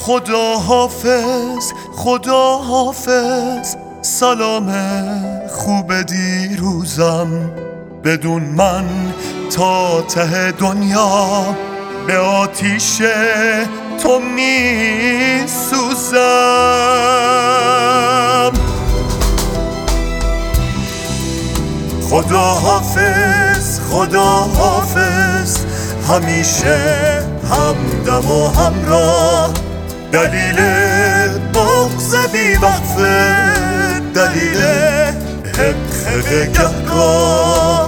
خدا حافظ خدا حافظ، سلام خوب دیروزم. بدون من تا ته دنیا به آتیش تو می سوزم. خدا حافظ خدا حافظ، همیشه همدم و همراه. دلیل بغض بی‌وقفه، دلیل حق گهگاه.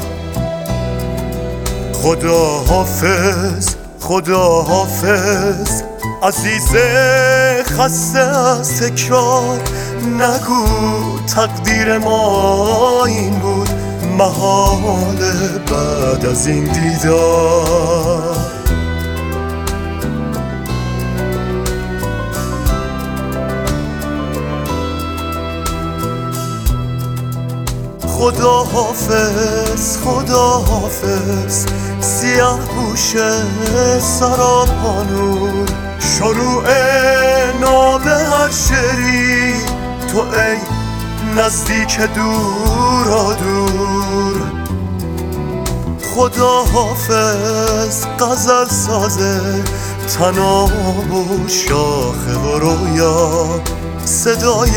خدا حافظ خدا حافظ، عزیز خسته از تکرار. نگو تقدیر ما این بود، محال بعد از این دیدار. خدا حافظ خدا حافظ، سیاه پوش سراپانور. شروع نام هر شعری تو ای نزدیک دورا دور. خدا حافظ غزل سازه، طناب و شاخه و رویا. صدای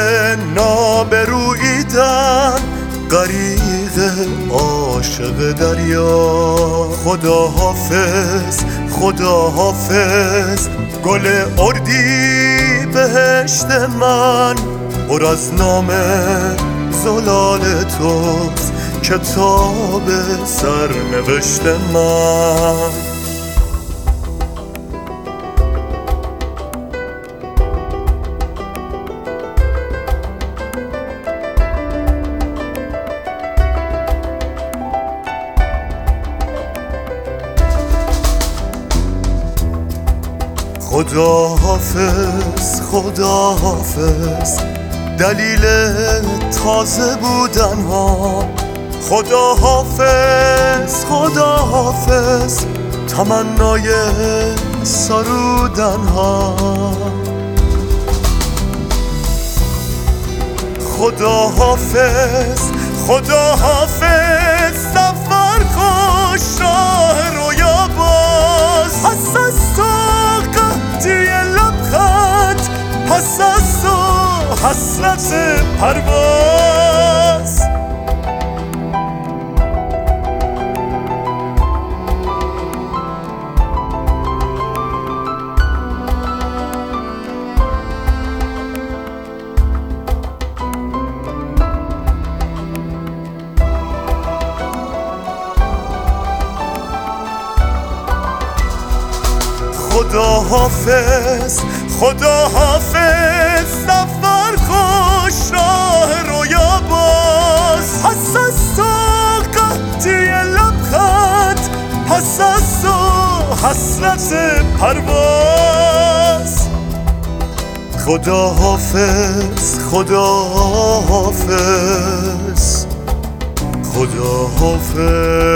نابروییدن، غریق عاشق دریا. خدا حافظ خدا حافظ، گل اردی بهشت من پر از نام زلال توست. کتاب سرنوشت من. خدا حافظ خدا حافظ، دلیل تازه بودن ها. خدا حافظ خدا حافظ، تمنای سرودن ها. خدا حافظ خدا حافظ، سفر خوش راه رویا باز. پس از تو قحطی لبخند، پس از تو حسرت پرواز. خدا حافظ خدا حافظ، سفر خوش راه رویا باز. پس از تو قحطی لبخند، پس از تو حسرت پرواز. خدا حافظ خدا حافظ خدا حافظ.